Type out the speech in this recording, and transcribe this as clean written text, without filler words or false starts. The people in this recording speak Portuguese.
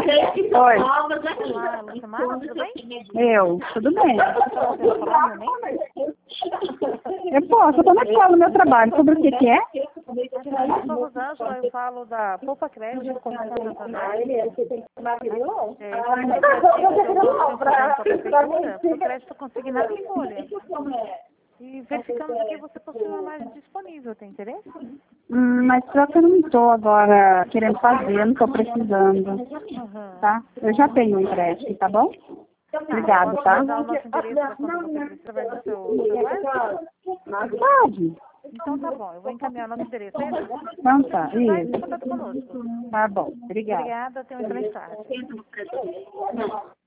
Oi. Olá, Lucimara, tudo bem? Tudo bem. Você está podendo falar no momento? Eu posso, eu tô na escola, no meu trabalho. Sobre o que é? Eu sou Rosângela, eu falo da Poupa Crédito, como contratador. O crédito consignado em folha. E verificamos aqui você possui uma margem disponível, tem interesse? Mas só que eu não estou agora querendo fazer, eu não estou precisando. Tá? Eu já tenho um empréstimo, tá bom? Obrigada, tá? Posso dar o nosso endereço para quando você precisa através do seu celular? Pode. Então tá bom, eu vou encaminhar o nosso endereço. Então tá, Vai isso. em contato conosco. Tá bom, obrigada. Obrigada, tenha uma excelente tarde.